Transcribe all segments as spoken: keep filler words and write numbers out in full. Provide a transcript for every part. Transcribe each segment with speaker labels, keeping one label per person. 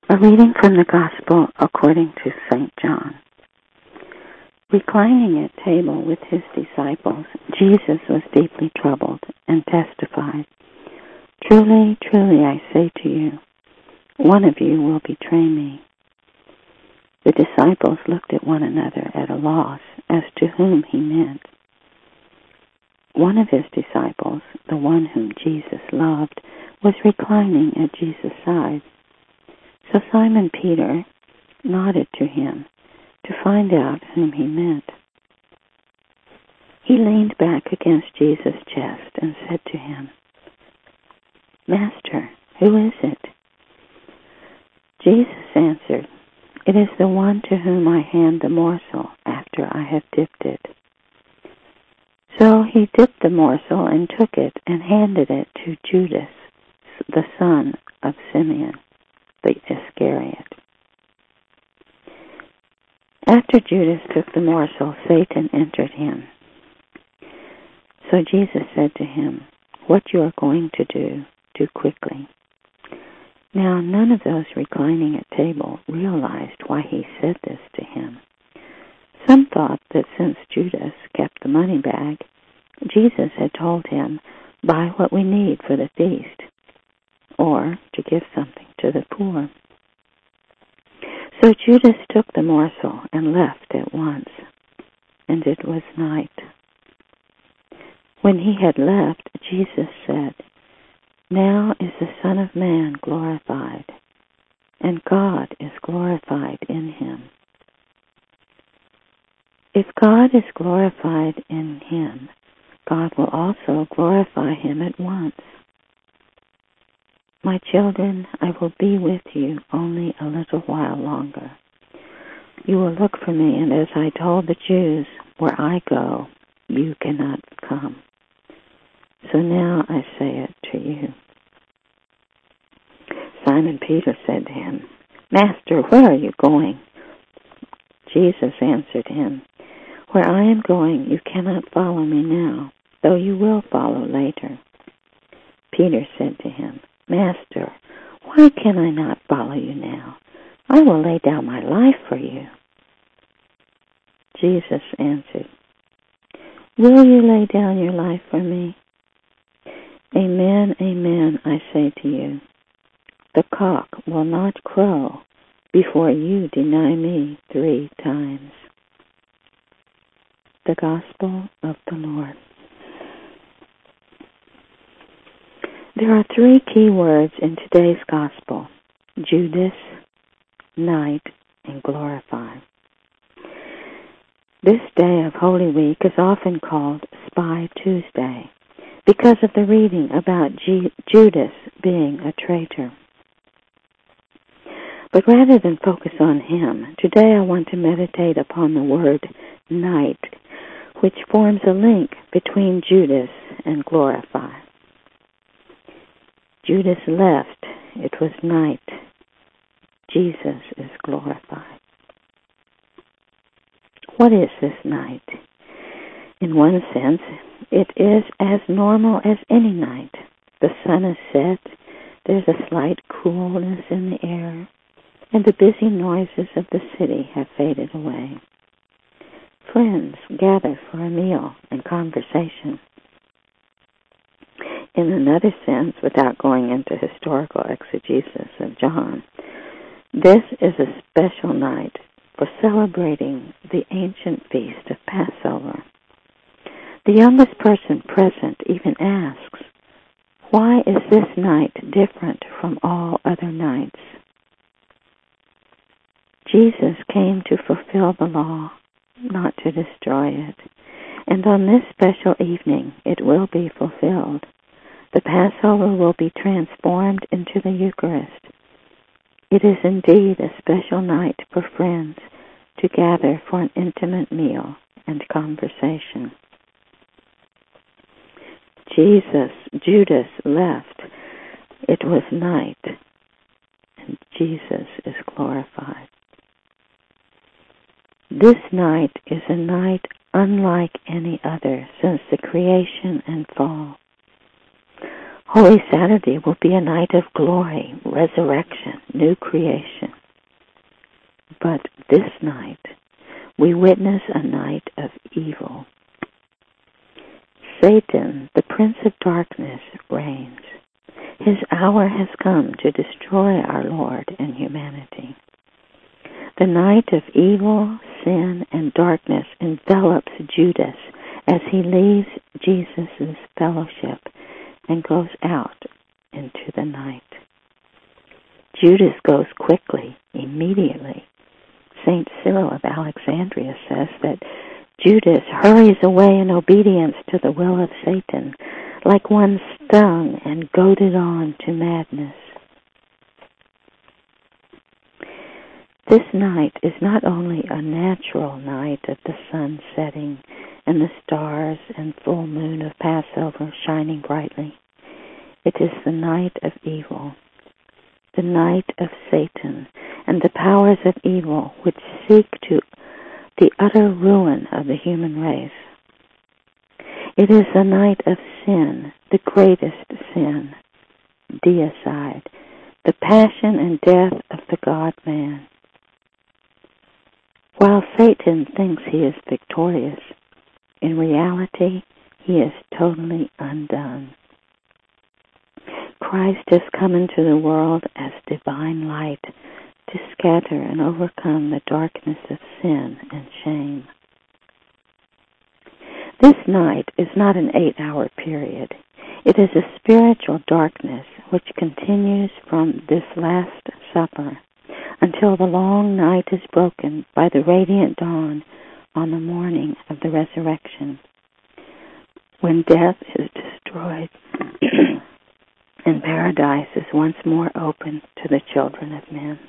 Speaker 1: A reading from the Gospel according to Saint John. Reclining at table with his disciples, Jesus was deeply troubled and testified, "Truly, truly, I say to you, one of you will betray me." The disciples looked at one another at a loss as to whom he meant. One of his disciples, the one whom Jesus loved, was reclining at Jesus' side. So Simon Peter nodded to him to find out whom he meant. He leaned back against Jesus' chest and said to him, "Master, who is it?" Jesus answered, "It is the one to whom I hand the morsel after I have dipped it." So he dipped the morsel and took it and handed it to Judas, the son of Simeon, the Iscariot. After Judas took the morsel, Satan entered him. So Jesus said to him, "What you are going to do, do quickly." Now none of those reclining at table realized why he said this to him. Some thought that since Judas kept the money bag, Jesus had told him, "Buy what we need for the feast," or to give something to the poor. So Judas took the morsel and left at once, and it was night. When he had left, Jesus said, "Now is the Son of Man glorified, and God is glorified in him. If God is glorified in him, God will also glorify him at once. My children, I will be with you only a little while longer. You will look for me, and as I told the Jews, where I go, you cannot come. So now I say it to you." Simon Peter said to him, "Master, where are you going?" Jesus answered him, "Where I am going, you cannot follow me now, though you will follow later." Peter said to him, "Master, why can I not follow you now? I will lay down my life for you." Jesus answered, "Will you lay down your life for me? Amen, amen, I say to you, the cock will not crow before you deny me three times." The Gospel of the Lord. There are three key words in today's Gospel: Judas, night, and glorify. This day of Holy Week is often called Spy Tuesday because of the reading about G- Judas being a traitor. But rather than focus on him, today I want to meditate upon the word night, which forms a link between Judas and glorify. Judas left. It was night. Jesus is glorified. What is this night? In one sense, it is as normal as any night. The sun is set, there's a slight coolness in the air, and the busy noises of the city have faded away. Friends gather for a meal and conversation. In another sense, without going into historical exegesis of John, this is a special night for celebrating the ancient feast of Passover. The youngest person present even asks, "Why is this night different from all other nights?" Jesus came to fulfill the law, not to destroy it, and on this special evening it will be fulfilled. The Passover will be transformed into the Eucharist. It is indeed a special night for friends to gather for an intimate meal and conversation. Jesus, Judas left. It was night, and Jesus is glorified. This night is a night unlike any other since the creation and fall. Holy Saturday will be a night of glory, resurrection, new creation. But this night, we witness a night of evil. Satan, the prince of darkness, reigns. His hour has come to destroy our Lord and humanity. The night of evil, sin, and darkness envelops Judas as he leaves Jesus' fellowship and goes out into the night. Judas goes quickly, immediately. Saint Cyril of Alexandria says that Judas hurries away in obedience to the will of Satan, like one stung and goaded on to madness. This night is not only a natural night of the sun setting and the stars and full moon of Passover shining brightly. It is the night of evil, the night of Satan and the powers of evil which seek to the utter ruin of the human race. It is the night of sin, the greatest sin, deicide, the passion and death of the God-man. While Satan thinks he is victorious, in reality he is totally undone. Christ has come into the world as divine light to scatter and overcome the darkness of sin and shame. This night is not an eight-hour period. It is a spiritual darkness which continues from this Last Supper until the long night is broken by the radiant dawn on the morning of the resurrection, when death is destroyed and paradise is once more open to the children of men.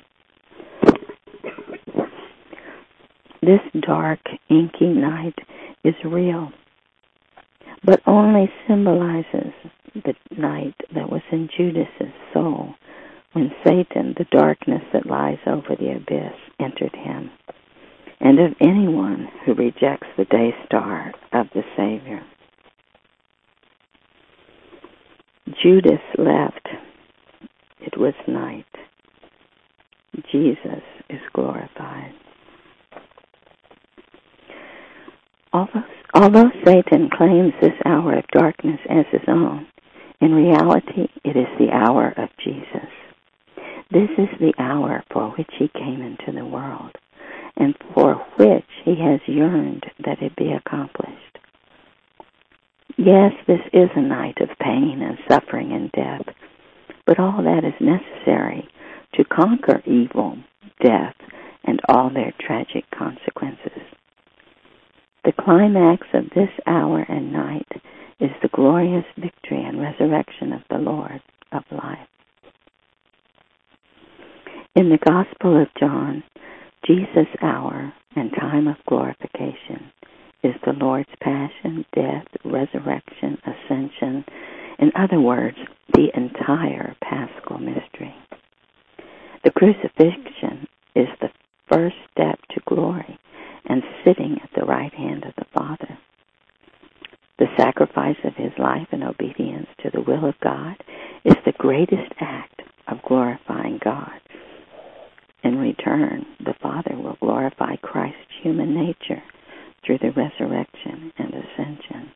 Speaker 1: This dark, inky night is real, but only symbolizes the night that was in Judas's soul when Satan, the darkness that lies over the abyss, entered him, and of anyone who rejects the day star of the Savior. Judas left. It was night. Jesus is glorified. Although, although Satan claims this hour of darkness as his own, in reality it is the hour of Jesus. This is the hour for which he came into the world, and for which he has yearned that it be accomplished. Yes, this is a night of pain and suffering and death, but all that is necessary to conquer evil, death, and all their tragic consequences. The climax of this hour and night is the glorious victory and resurrection of the Lord of life. In the Gospel of John, Jesus' hour and time of glorification is the Lord's passion, death, resurrection, ascension, in other words, the entire Paschal mystery. The crucifixion is the first step to glory and sitting at the right hand of the Father. The sacrifice of his life in obedience to the will of God is the greatest act of glorifying God. In return, the Father will glorify Christ's human nature through the resurrection and ascension.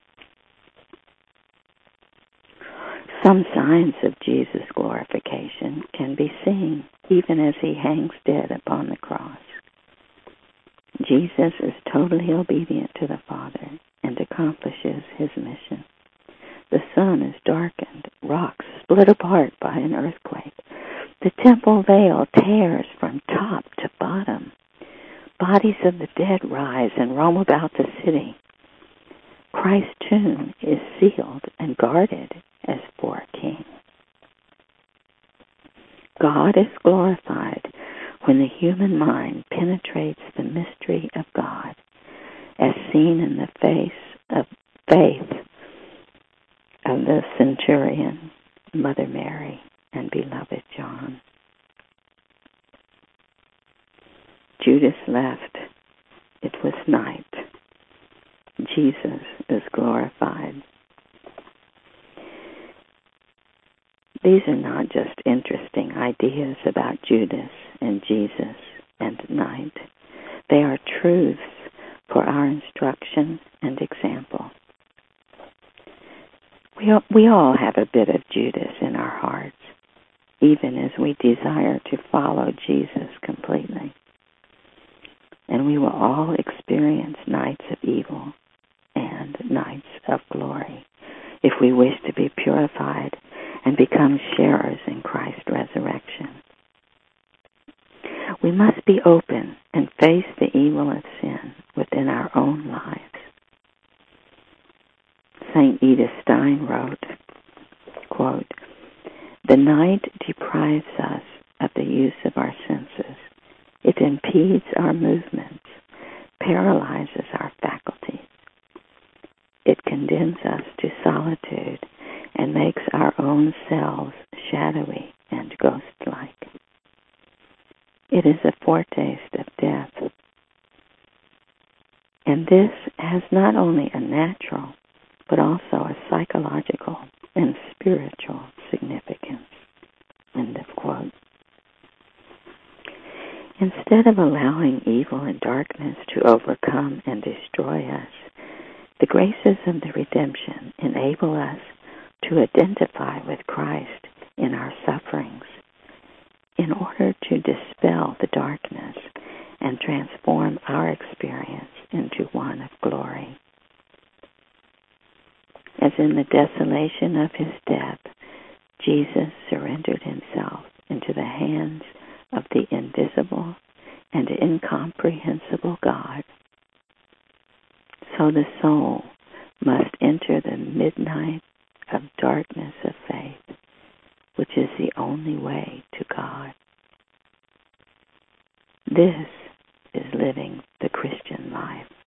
Speaker 1: Some signs of Jesus' glorification can be seen even as he hangs dead upon the cross. Jesus is totally obedient to the Father and accomplishes his mission. The sun is darkened, rocks split apart by an earthquake. The temple veil tears from top to bottom. Bodies of the dead rise and roam about the city. Christ's tomb is sealed and guarded as for a king. God is glorified when the human mind penetrates the mystery of God, as seen in the face of faith of the centurion, Mother Mary, and beloved John. Judas left. It was night. Jesus is glorified. These are not just interesting ideas about Judas and Jesus and night. We all have a bit of Judas in our hearts, even as we desire to follow Jesus completely. And we will all experience nights of evil and nights of glory if we wish to be purified and become sharers in Christ's resurrection. We must be open and face the evil of sin within our own lives. Saint Edith Stein wrote, quote, "The night deprives us of the use of our senses. It impedes our movements, paralyzes our faculties. It condemns us to solitude and makes our own selves shadowy and ghost-like. It is a foretaste of death. And this has not only a natural, but also a psychological and spiritual significance." End of quote. Instead of allowing evil and darkness to overcome and destroy us, the graces of the redemption enable us to identify with Christ in our sufferings in order to dispel the darkness and transform our experience into one of glory. As in the desolation of his death, Jesus surrendered himself into the hands of the invisible and incomprehensible God, so the soul must enter the midnight of darkness of faith, which is the only way to God. This is living